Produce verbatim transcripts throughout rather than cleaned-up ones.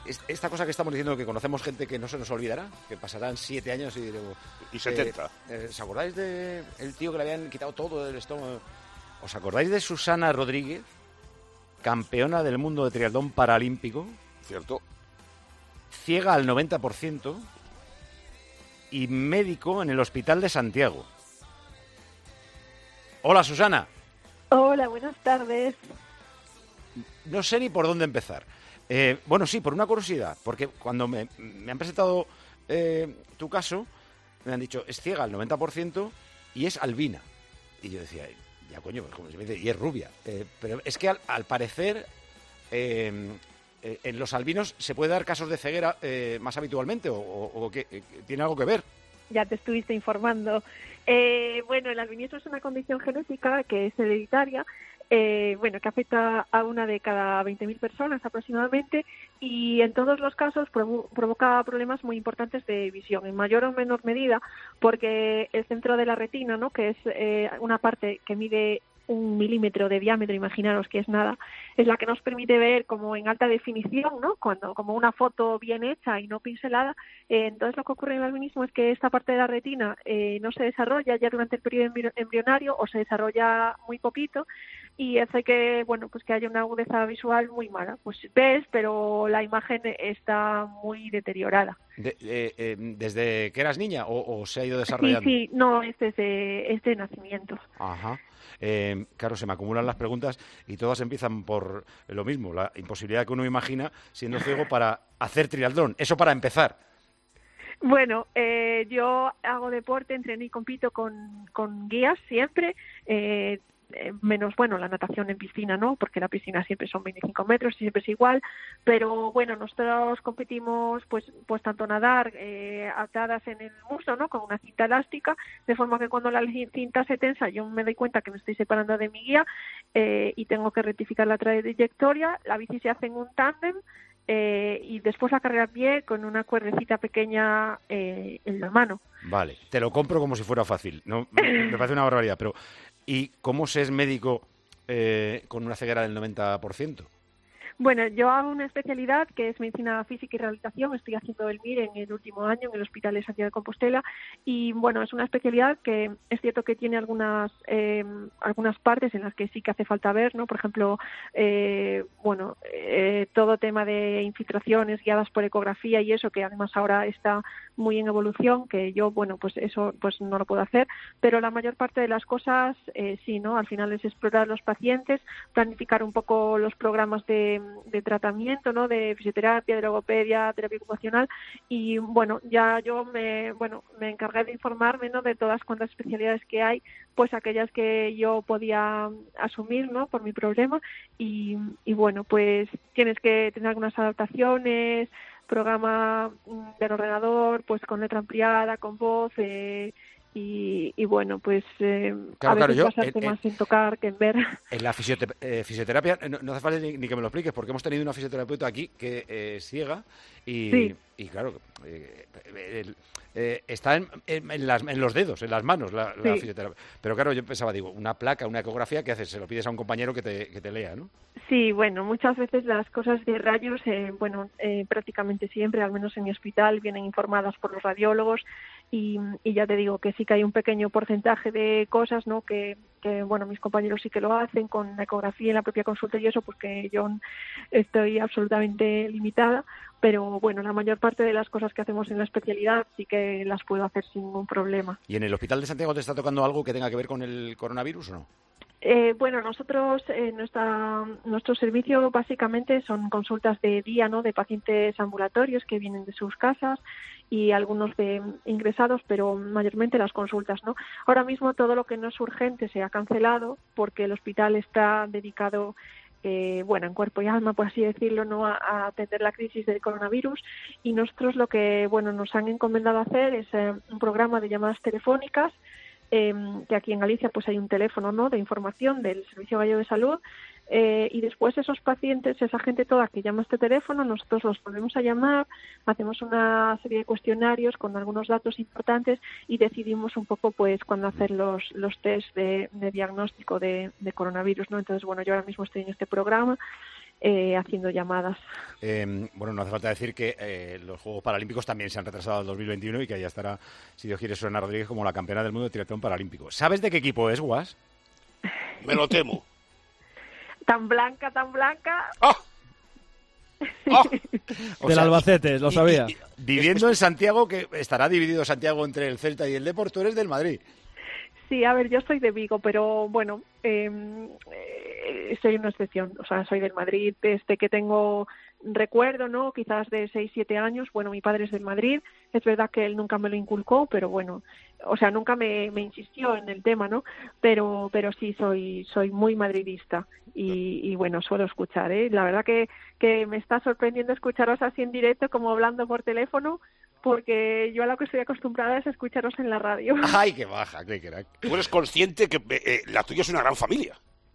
esta cosa que estamos diciendo, que conocemos gente que no se nos olvidará, que pasarán siete años y diremos... Y setenta. Eh, eh, ¿Os acordáis de el tío que le habían quitado todo del estómago? ¿Os acordáis de Susana Rodríguez, campeona del mundo de triatlón paralímpico? Cierto. Ciega al noventa por ciento y médico en el Hospital de Santiago. Hola, Susana. Hola, buenas tardes. No sé ni por dónde empezar. Eh, bueno, sí, por una curiosidad, porque cuando me, me han presentado eh, tu caso, me han dicho, es ciega al noventa por ciento y es albina. Y yo decía, ya coño, pues como se me dice, y es rubia. Eh, pero es que al, al parecer, eh, eh, en los albinos se puede dar casos de ceguera eh, más habitualmente, o, o, o que eh, tiene algo que ver. Ya te estuviste informando. Eh, bueno, el albinismo es una condición genética que es hereditaria, eh, bueno, que afecta a una de cada veinte mil personas aproximadamente, y en todos los casos provo- provoca problemas muy importantes de visión, en mayor o menor medida, porque el centro de la retina, ¿no?, que es eh, una parte que mide un milímetro de diámetro, imaginaros que es nada, es la que nos permite ver como en alta definición, ¿no?, cuando como una foto bien hecha y no pincelada. Eh, entonces lo que ocurre en el albinismo es que esta parte de la retina eh, no se desarrolla ya durante el periodo embri- embrionario, o se desarrolla muy poquito, y hace que, bueno, pues que haya una agudeza visual muy mala. Pues ves, pero la imagen está muy deteriorada. De, eh, eh, ¿Desde que eras niña o, o se ha ido desarrollando? Sí, sí, no, es desde, es de nacimiento. Ajá. Eh, claro, se me acumulan las preguntas y todas empiezan por lo mismo, la imposibilidad que uno imagina siendo ciego para hacer triatlón. Eso para empezar. Bueno, eh, yo hago deporte, entreno y compito con, con guías siempre, eh, eh, menos, bueno, la natación en piscina, ¿no?, porque la piscina siempre son veinticinco metros y siempre es igual, pero bueno, nosotros competimos pues pues tanto nadar eh, atadas en el muslo, ¿no?, con una cinta elástica, de forma que cuando la cinta se tensa yo me doy cuenta que me estoy separando de mi guía eh, y tengo que rectificar la trayectoria. La bici se hace en un tándem, Eh, y después la carrera a pie con una cuerdecita pequeña eh, en la mano. Vale, te lo compro como si fuera fácil. No, me parece una barbaridad, pero ¿y cómo se es médico eh, con una ceguera del noventa por ciento? Bueno, yo hago una especialidad que es medicina física y rehabilitación. Estoy haciendo el M I R en el último año en el Hospital de Santiago de Compostela, y bueno, es una especialidad que es cierto que tiene algunas eh, algunas partes en las que sí que hace falta ver, ¿no? Por ejemplo, eh, bueno, eh, todo tema de infiltraciones guiadas por ecografía y eso, que además ahora está muy en evolución, que yo, bueno, pues eso pues no lo puedo hacer, pero la mayor parte de las cosas eh, sí, ¿no? Al final es explorar los pacientes, planificar un poco los programas de de tratamiento, ¿no?, de fisioterapia, de logopedia, terapia ocupacional, y bueno, ya yo me bueno me encargué de informarme, ¿no?, de todas cuantas especialidades que hay, pues aquellas que yo podía asumir, ¿no?, por mi problema, y, y bueno, pues tienes que tener algunas adaptaciones, programa del ordenador, pues con letra ampliada, con voz, eh, Y, y bueno, pues eh, claro, a veces claro, yo, pasarte en, más en, en tocar que en ver. En la fisiote- eh, fisioterapia, no, no hace falta ni, ni que me lo expliques, porque hemos tenido una fisioterapeuta aquí que eh, es ciega y, Sí. y claro, eh, el, eh, está en, en, en, las, en los dedos, en las manos la, la Sí. fisioterapia. Pero claro, yo pensaba, digo, una placa, una ecografía, ¿qué haces? Se lo pides a un compañero que te, que te lea, ¿no? Sí, bueno, muchas veces las cosas de rayos, eh, bueno, eh, prácticamente siempre, al menos en mi hospital, vienen informadas por los radiólogos, y, y ya te digo que sí que hay un pequeño porcentaje de cosas, ¿no?, que, que, bueno, mis compañeros sí que lo hacen con la ecografía en la propia consulta y eso, porque yo estoy absolutamente limitada, pero bueno, la mayor parte de las cosas que hacemos en la especialidad sí que las puedo hacer sin ningún problema. ¿Y en el Hospital de Santiago te está tocando algo que tenga que ver con el coronavirus o no? Eh, bueno, nosotros, eh, nuestra, nuestro servicio básicamente son consultas de día, ¿no?, de pacientes ambulatorios que vienen de sus casas y algunos de ingresados, pero mayormente las consultas, ¿no? Ahora mismo todo lo que no es urgente se ha cancelado porque el hospital está dedicado, eh, bueno, en cuerpo y alma, por así decirlo, no a, a atender la crisis del coronavirus, y nosotros lo que, bueno, nos han encomendado hacer es eh, un programa de llamadas telefónicas. Eh, que aquí en Galicia pues hay un teléfono, ¿no?, de información del Servicio Gallego de Salud, eh, y después esos pacientes, esa gente toda que llama a este teléfono, nosotros los volvemos a llamar, hacemos una serie de cuestionarios con algunos datos importantes y decidimos un poco pues cuándo hacer los los test de, de diagnóstico de, de coronavirus, ¿no? Entonces, bueno, yo ahora mismo estoy en este programa eh, haciendo llamadas. Eh, bueno, no hace falta decir que eh, los Juegos Paralímpicos también se han retrasado al dos mil veintiuno y que allá estará, si Dios quiere, Susana Rodríguez como la campeona del mundo de triatlón paralímpico. ¿Sabes de qué equipo es, Guas? Me lo temo. Tan blanca, tan blanca. ¡Ah! ¡Ah! O Del sea, Albacete, lo y- sabía. y- y viviendo en Santiago, que estará dividido Santiago entre el Celta y el Depor, tú eres del Madrid. Sí, a ver, yo soy de Vigo, pero bueno, eh, eh, soy una excepción. O sea, soy del Madrid desde que tengo recuerdo, ¿no? Quizás de seis, siete años. Bueno, mi padre es del Madrid. Es verdad que él nunca me lo inculcó, pero bueno, o sea, nunca me, me insistió en el tema, ¿no? Pero, pero sí, soy, soy muy madridista y, y bueno, suelo escuchar, ¿eh? La verdad que, que me está sorprendiendo escucharos así en directo, como hablando por teléfono, porque yo a lo que estoy acostumbrada es escucharos en la radio. ¡Ay, qué baja, qué crack! Tú eres consciente que eh, la tuya es una gran familia.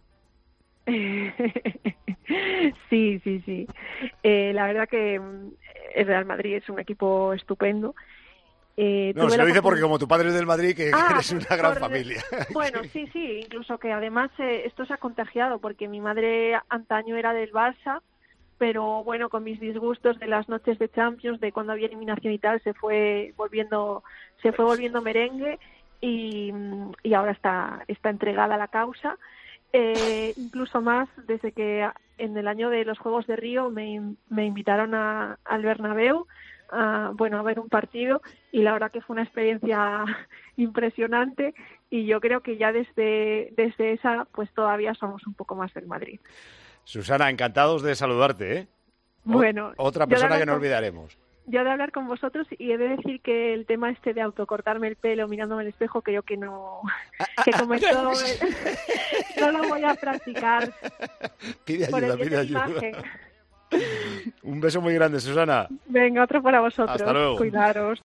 Sí, sí, sí. Eh, la verdad que mm, el Real Madrid es un equipo estupendo. Eh, No, tuve se la lo dice porque oportunidad- como tu padre es del Madrid, que, que Ah, eres una gran por- familia. Bueno, sí, sí, incluso que además eh, esto se ha contagiado porque mi madre antaño era del Barça, pero bueno, con mis disgustos de las noches de Champions, de cuando había eliminación y tal, se fue volviendo, se fue volviendo merengue y, y ahora está, está entregada a la causa. Eh, incluso más desde que en el año de los Juegos de Río me, me invitaron a, al Bernabéu a, bueno, a ver un partido y la verdad que fue una experiencia impresionante y yo creo que ya desde, desde esa pues todavía somos un poco más del Madrid. Susana, encantados de saludarte, ¿eh? O- Bueno, otra yo de persona hablar que no con- olvidaremos. Yo de hablar con vosotros y he de decir que el tema este de autocortarme el pelo mirándome al espejo creo que no, que comenzó, no lo voy a practicar Pide por ayuda, el bien pide de mi ayuda. imagen. Un beso muy grande, Susana. Venga, otro para vosotros. Hasta luego. Cuidaros.